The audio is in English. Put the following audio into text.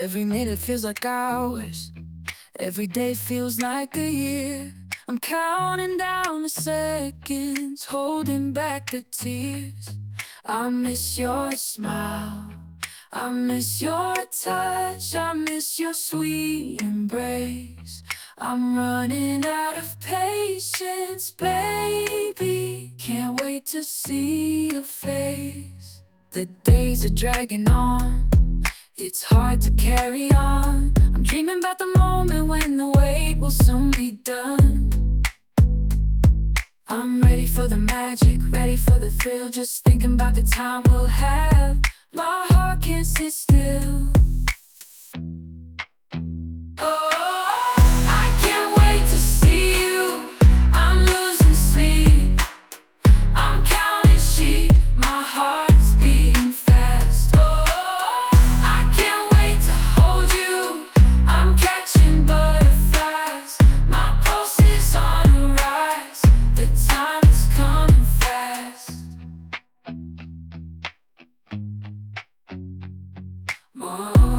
Every minute feels like hours. Every day feels like a year. I'm counting down the seconds, holding back the tears. I miss your smile, I miss your touch, I miss your sweet embrace. I'm running out of patience, baby. Can't wait to see your face. The days are dragging on, it's hard to carry on. I'm dreaming about the moment when the wait will soon be done. I'm ready for the magic, ready for the thrill. Just thinking about the time we'll have. My heart can't sit still. Oh, I can't wait to see you. I'm losing sleep, I'm counting sheep. My heart's beating fast. Oh, I can't wait to hold you. I'm catching butterflies. My pulse is on a rise. The time is coming fast. Oh.